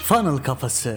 Funnel Kafası.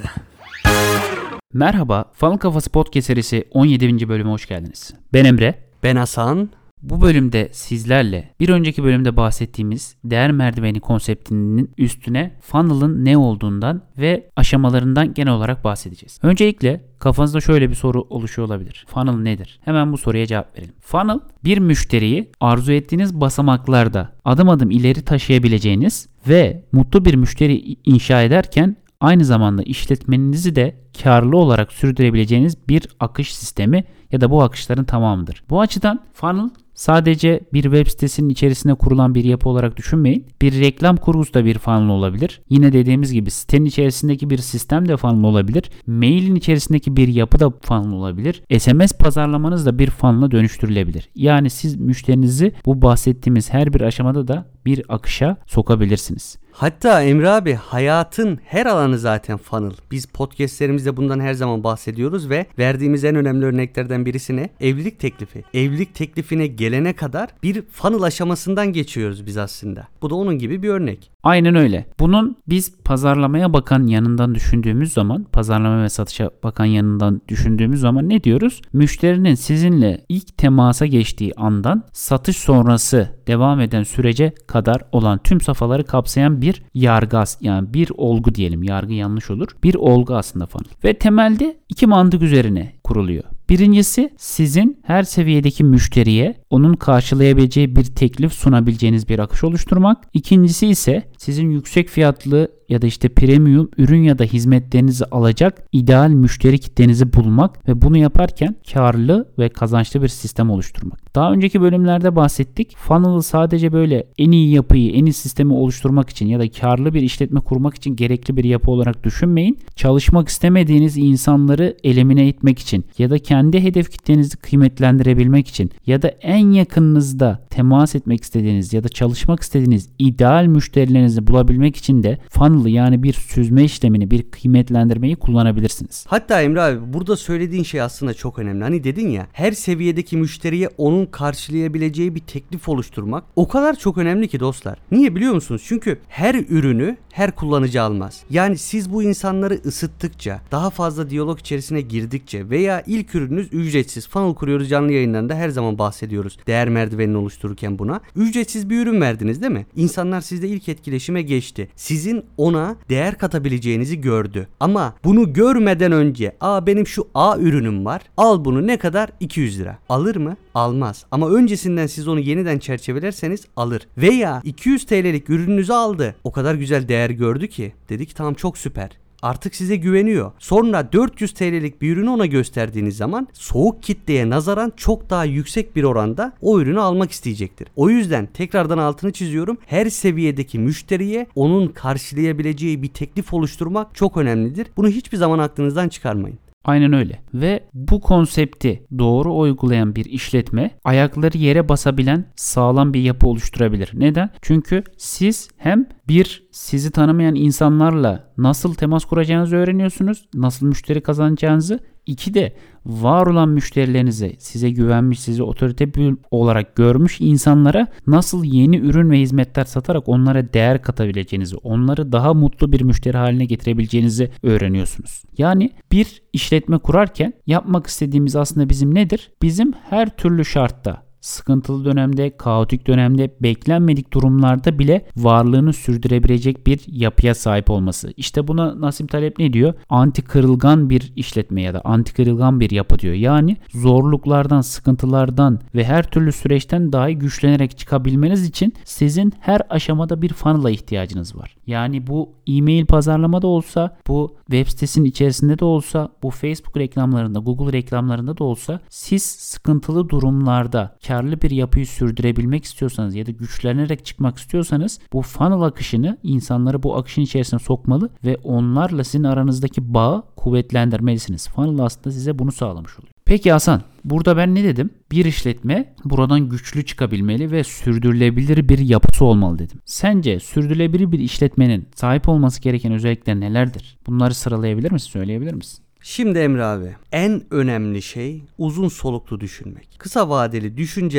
Merhaba, Funnel Kafası Podcast serisi 17. bölüme hoş geldiniz. Ben Emre. Ben Hasan. Bu bölümde sizlerle bir önceki bölümde bahsettiğimiz değer merdiveni konseptinin üstüne funnel'ın ne olduğundan ve aşamalarından genel olarak bahsedeceğiz. Öncelikle kafanızda şöyle bir soru oluşuyor olabilir. Funnel nedir? Hemen bu soruya cevap verelim. Funnel, bir müşteriyi arzu ettiğiniz basamaklarda adım adım ileri taşıyabileceğiniz ve mutlu bir müşteri inşa ederken aynı zamanda işletmenizi de karlı olarak sürdürebileceğiniz bir akış sistemi ya da bu akışların tamamıdır. Bu açıdan funnel sadece bir web sitesinin içerisine kurulan bir yapı olarak düşünmeyin. Bir reklam kurgusu da bir funnel olabilir. Yine dediğimiz gibi sitenin içerisindeki bir sistem de funnel olabilir. Mailin içerisindeki bir yapı da funnel olabilir. SMS pazarlamanız da bir funnel'a dönüştürülebilir. Yani siz müşterinizi bu bahsettiğimiz her bir aşamada da bir akışa sokabilirsiniz. Hatta Emre abi, hayatın her alanı zaten funnel. Biz podcastlerimizde bundan her zaman bahsediyoruz ve verdiğimiz en önemli örneklerden birisi ne? Evlilik teklifi. Evlilik teklifine gelene kadar bir funnel aşamasından geçiyoruz biz aslında. Bu da onun gibi bir örnek. Aynen öyle. Bunun biz pazarlamaya bakan yanından düşündüğümüz zaman, pazarlama ve satışa bakan yanından düşündüğümüz zaman ne diyoruz? Müşterinin sizinle ilk temasa geçtiği andan satış sonrası devam eden sürece kadar olan tüm safhaları kapsayan bir yargı, yani bir olgu diyelim. Yargı yanlış olur. Bir olgu aslında funnel. Ve temelde iki mantık üzerine kuruluyor. Birincisi, sizin her seviyedeki müşteriye onun karşılayabileceği bir teklif sunabileceğiniz bir akış oluşturmak. İkincisi ise sizin yüksek fiyatlı ya da premium ürün ya da hizmetlerinizi alacak ideal müşteri kitlenizi bulmak ve bunu yaparken karlı ve kazançlı bir sistem oluşturmak. Daha önceki bölümlerde bahsettik. Funnel'ı sadece böyle en iyi yapıyı, en iyi sistemi oluşturmak için ya da karlı bir işletme kurmak için gerekli bir yapı olarak düşünmeyin. Çalışmak istemediğiniz insanları elimine etmek için ya da kendi hedef kitlenizi kıymetlendirebilmek için ya da en yakınınızda temas etmek istediğiniz ya da çalışmak istediğiniz ideal müşterilerinizi bulabilmek için de funnel'ı, yani bir süzme işlemini, bir kıymetlendirmeyi kullanabilirsiniz. Hatta Emre abi, burada söylediğin şey aslında çok önemli. Hani dedin ya, her seviyedeki müşteriye onun karşılayabileceği bir teklif oluşturmak o kadar çok önemli ki dostlar. Niye biliyor musunuz? Çünkü her ürünü her kullanıcı almaz. Yani siz bu insanları ısıttıkça, daha fazla diyalog içerisine girdikçe veya ilk ürününüz ücretsiz, funnel kuruyoruz canlı yayınlarında her zaman bahsediyoruz. Değer merdivenini oluştururken buna. Ücretsiz bir ürün verdiniz değil mi? İnsanlar sizle ilk etkileşime geçti. Sizin ona değer katabileceğinizi gördü. Ama bunu görmeden önce benim şu A ürünüm var. Al bunu, ne kadar? 200 lira. Alır mı? Almaz. Ama öncesinden siz onu yeniden çerçevelerseniz alır. Veya 200 TL'lik ürününüzü aldı. O kadar güzel değer gördü ki dedi ki tamam, çok süper. Artık size güveniyor. Sonra 400 TL'lik bir ürünü ona gösterdiğiniz zaman soğuk kitleye nazaran çok daha yüksek bir oranda o ürünü almak isteyecektir. O yüzden tekrardan altını çiziyorum. Her seviyedeki müşteriye onun karşılayabileceği bir teklif oluşturmak çok önemlidir. Bunu hiçbir zaman aklınızdan çıkarmayın. Aynen öyle. Ve bu konsepti doğru uygulayan bir işletme ayakları yere basabilen sağlam bir yapı oluşturabilir. Neden? Çünkü siz hem sizi tanımayan insanlarla nasıl temas kuracağınızı öğreniyorsunuz, nasıl müşteri kazanacağınızı. İki de var olan müşterilerinize, size güvenmiş, sizi otorite olarak görmüş insanlara nasıl yeni ürün ve hizmetler satarak onlara değer katabileceğinizi, onları daha mutlu bir müşteri haline getirebileceğinizi öğreniyorsunuz. Yani bir işletme kurarken yapmak istediğimiz aslında bizim nedir? Bizim her türlü şartta, sıkıntılı dönemde, kaotik dönemde, beklenmedik durumlarda bile varlığını sürdürebilecek bir yapıya sahip olması. İşte buna Nassim Taleb ne diyor? Anti kırılgan bir işletme ya da anti kırılgan bir yapı diyor. Yani zorluklardan, sıkıntılardan ve her türlü süreçten dahi güçlenerek çıkabilmeniz için sizin her aşamada bir funnel'a ihtiyacınız var. Yani bu e-mail pazarlamada olsa, bu web sitesinin içerisinde de olsa, bu Facebook reklamlarında, Google reklamlarında da olsa, siz sıkıntılı durumlarda karlı bir yapıyı sürdürebilmek istiyorsanız ya da güçlenerek çıkmak istiyorsanız bu funnel akışını, insanları bu akışın içerisine sokmalı ve onlarla sizin aranızdaki bağı kuvvetlendirmelisiniz. Funnel aslında size bunu sağlamış oluyor. Peki Hasan, burada ben ne dedim? Bir işletme buradan güçlü çıkabilmeli ve sürdürülebilir bir yapısı olmalı dedim. Sence sürdürülebilir bir işletmenin sahip olması gereken özellikler nelerdir? Bunları sıralayabilir misin, söyleyebilir misin? Şimdi Emre abi, en önemli şey uzun soluklu düşünmek. Kısa vadeli düşünceler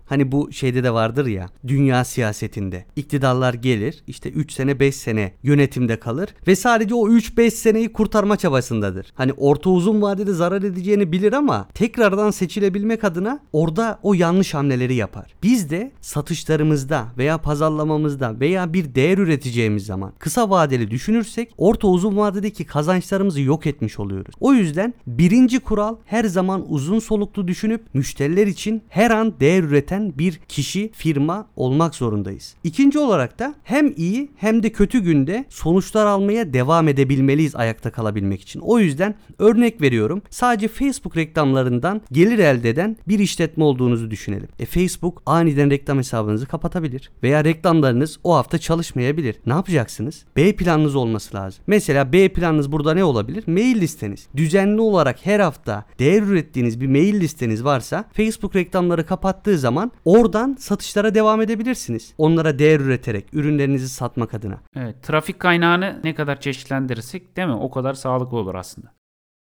Hani bu şeyde de vardır ya, dünya siyasetinde. İktidarlar gelir, işte 3 sene 5 sene yönetimde kalır ve sadece o 3-5 seneyi kurtarma çabasındadır. Hani orta uzun vadede zarar edeceğini bilir ama tekrardan seçilebilmek adına orada o yanlış hamleleri yapar. Biz de satışlarımızda veya pazarlamamızda veya bir değer üreteceğimiz zaman kısa vadeli düşünürsek orta uzun vadedeki kazançlarımızı yok etmiş oluyoruz. O yüzden birinci kural, her zaman uzun soluklu düşünüp müşteriler için her an değer üreten bir kişi, firma olmak zorundayız. İkinci olarak da hem iyi hem de kötü günde sonuçlar almaya devam edebilmeliyiz ayakta kalabilmek için. O yüzden örnek veriyorum, sadece Facebook reklamlarından gelir elde eden bir işletme olduğunuzu düşünelim. Facebook aniden reklam hesabınızı kapatabilir veya reklamlarınız o hafta çalışmayabilir. Ne yapacaksınız? B planınız olması lazım. Mesela B planınız burada ne olabilir? Mail listeniz. Düzenli olarak her hafta değer ürettiğiniz bir mail listeniz varsa Facebook reklamları kapattığı zaman oradan satışlara devam edebilirsiniz. Onlara değer üreterek ürünlerinizi satmak adına. Evet, trafik kaynağını ne kadar çeşitlendirirsek değil mi? O kadar sağlıklı olur aslında.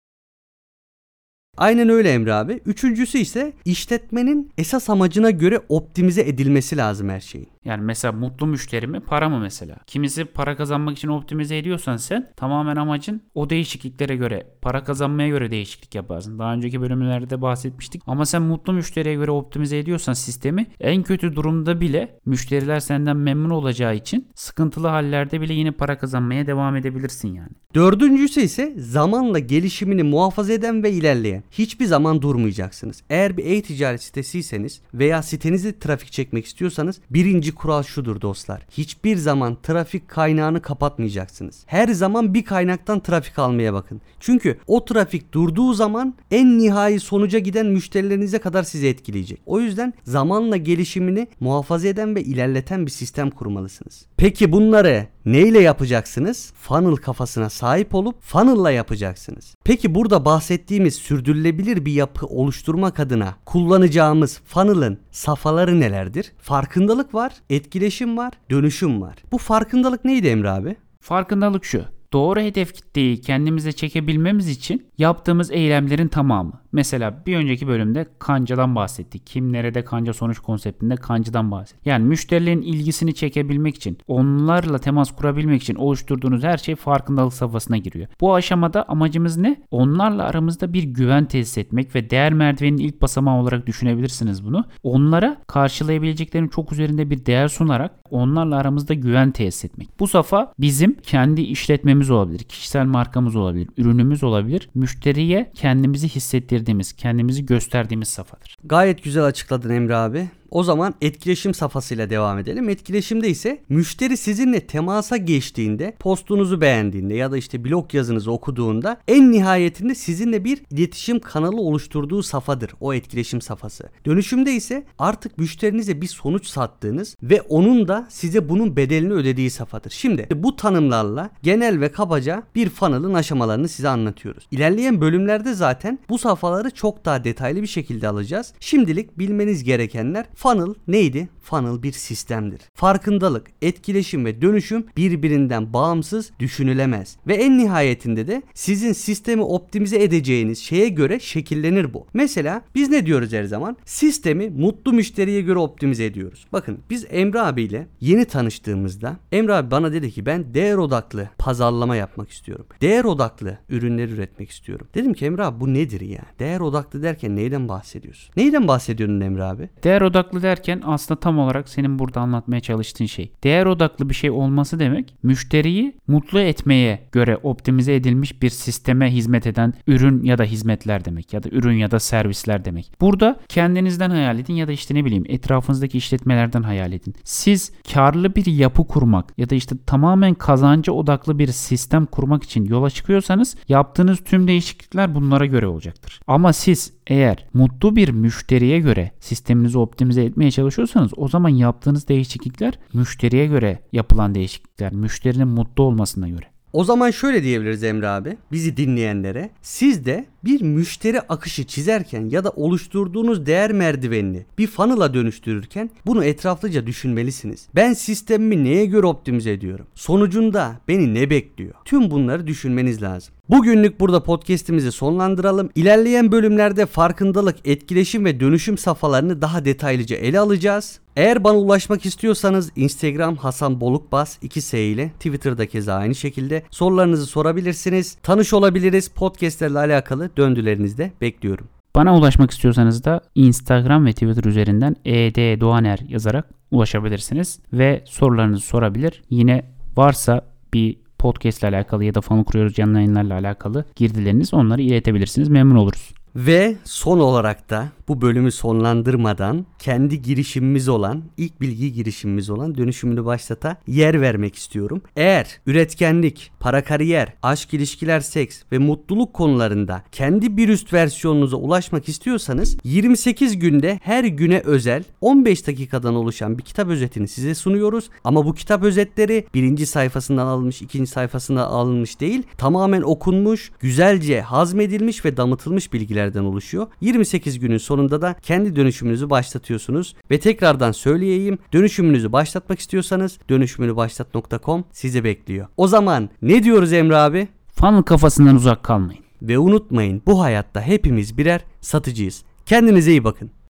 Aynen öyle Emre abi. Üçüncüsü ise işletmenin esas amacına göre optimize edilmesi lazım her şeyin. Yani mesela mutlu müşteri mi, para mı mesela? Kimisi para kazanmak için optimize ediyorsan sen tamamen amacın o değişikliklere göre, para kazanmaya göre değişiklik yaparsın. Daha önceki bölümlerde bahsetmiştik. Ama sen mutlu müşteriye göre optimize ediyorsan sistemi, en kötü durumda bile müşteriler senden memnun olacağı için sıkıntılı hallerde bile yine para kazanmaya devam edebilirsin yani. Dördüncüsü ise zamanla gelişimini muhafaza eden ve ilerleyen. Hiçbir zaman durmayacaksınız. Eğer bir e-ticaret sitesiyseniz veya sitenize trafik çekmek istiyorsanız birinci kural şudur dostlar. Hiçbir zaman trafik kaynağını kapatmayacaksınız. Her zaman bir kaynaktan trafik almaya bakın. Çünkü o trafik durduğu zaman en nihai sonuca giden müşterilerinize kadar sizi etkileyecek. O yüzden zamanla gelişimini muhafaza eden ve ilerleten bir sistem kurmalısınız. Peki bunları neyle yapacaksınız? Funnel kafasına sahip olup funnel'la yapacaksınız. Peki burada bahsettiğimiz sürdürülebilir bir yapı oluşturmak adına kullanacağımız funnel'ın safhaları nelerdir? Farkındalık var, etkileşim var, dönüşüm var. Bu farkındalık neydi Emre abi? Farkındalık şu: doğru hedef kitleyi kendimize çekebilmemiz için yaptığımız eylemlerin tamamı. Mesela bir önceki bölümde kancadan bahsettik. Kim nerede kanca sonuç konseptinde kancadan bahsettik. Yani müşterilerin ilgisini çekebilmek için, onlarla temas kurabilmek için oluşturduğunuz her şey farkındalık safhasına giriyor. Bu aşamada amacımız ne? Onlarla aramızda bir güven tesis etmek ve değer merdiveninin ilk basamağı olarak düşünebilirsiniz bunu. Onlara karşılayabileceklerinin çok üzerinde bir değer sunarak onlarla aramızda güven tesis etmek. Bu safha bizim kendi işletmemiz olabilir, kişisel markamız olabilir, ürünümüz olabilir. Müşteriye kendimizi hissettirdiğimiz, kendimizi gösterdiğimiz safhadır. Gayet güzel açıkladın Emre abi. O zaman etkileşim safhasıyla devam edelim. Etkileşimde ise müşteri sizinle temasa geçtiğinde, postunuzu beğendiğinde ya da işte blog yazınızı okuduğunda en nihayetinde sizinle bir iletişim kanalı oluşturduğu safhadır o etkileşim safhası. Dönüşümde ise artık müşterinize bir sonuç sattığınız ve onun da size bunun bedelini ödediği safhadır. Şimdi bu tanımlarla genel ve kabaca bir funnel'ın aşamalarını size anlatıyoruz. İlerleyen bölümlerde zaten bu safhaları çok daha detaylı bir şekilde alacağız. Şimdilik bilmeniz gerekenler: funnel neydi? Funnel bir sistemdir. Farkındalık, etkileşim ve dönüşüm birbirinden bağımsız düşünülemez. Ve en nihayetinde de sizin sistemi optimize edeceğiniz şeye göre şekillenir bu. Mesela biz ne diyoruz her zaman? Sistemi mutlu müşteriye göre optimize ediyoruz. Bakın biz Emre abiyle yeni tanıştığımızda Emre abi bana dedi ki ben değer odaklı pazarlama yapmak istiyorum. Değer odaklı ürünler üretmek istiyorum. Dedim ki Emre abi bu nedir ya? Değer odaklı derken neyden bahsediyorsun? Neyden bahsediyorsun Emre abi? Değer odaklı derken aslında tam olarak senin burada anlatmaya çalıştığın şey. Değer odaklı bir şey olması demek, müşteriyi mutlu etmeye göre optimize edilmiş bir sisteme hizmet eden ürün ya da hizmetler demek, ya da ürün ya da servisler demek. Burada kendinizden hayal edin ya da işte ne bileyim etrafınızdaki işletmelerden hayal edin. Siz karlı bir yapı kurmak ya da işte tamamen kazanca odaklı bir sistem kurmak için yola çıkıyorsanız yaptığınız tüm değişiklikler bunlara göre olacaktır. Ama siz eğer mutlu bir müşteriye göre sisteminizi optimize etmeye çalışıyorsanız o zaman yaptığınız değişiklikler müşteriye göre yapılan değişiklikler, müşterinin mutlu olmasına göre. O zaman şöyle diyebiliriz Emre abi, bizi dinleyenlere: siz de bir müşteri akışı çizerken ya da oluşturduğunuz değer merdivenini bir funnel'a dönüştürürken bunu etraflıca düşünmelisiniz. Ben sistemimi neye göre optimize ediyorum? Sonucunda beni ne bekliyor? Tüm bunları düşünmeniz lazım. Bugünlük burada podcast'imizi sonlandıralım. İlerleyen bölümlerde farkındalık, etkileşim ve dönüşüm safhalarını daha detaylıca ele alacağız. Eğer bana ulaşmak istiyorsanız Instagram Hasan Bolukbaz 2S ile, Twitter'da keza aynı şekilde sorularınızı sorabilirsiniz. Tanış olabiliriz. Podcast'lerle alakalı döndülerinizi de bekliyorum. Bana ulaşmak istiyorsanız da Instagram ve Twitter üzerinden @doğaner yazarak ulaşabilirsiniz ve sorularınızı sorabilir. Yine varsa bir podcast ile alakalı ya da Funnel Kuruyoruz canlı yayınlarla alakalı girdileriniz, onları iletebilirsiniz. Memnun oluruz. Ve son olarak da bu bölümü sonlandırmadan kendi girişimimiz olan, ilk bilgi girişimimiz olan dönüşümünü başlata yer vermek istiyorum. Eğer üretkenlik, para kariyer, aşk, ilişkiler, seks ve mutluluk konularında kendi bir üst versiyonunuza ulaşmak istiyorsanız 28 günde her güne özel 15 dakikadan oluşan bir kitap özetini size sunuyoruz. Ama bu kitap özetleri birinci sayfasından alınmış, ikinci sayfasından alınmış değil. Tamamen okunmuş, güzelce hazmedilmiş ve damıtılmış bilgilerden oluşuyor. 28 günün sonunda da kendi dönüşümünüzü başlatıyorsunuz. Ve tekrardan söyleyeyim, dönüşümünüzü başlatmak istiyorsanız dönüşümünübaşlat.com sizi bekliyor. O zaman ne diyoruz Emre abi? Funnel kafasından uzak kalmayın. Ve unutmayın, bu hayatta hepimiz birer satıcıyız. Kendinize iyi bakın.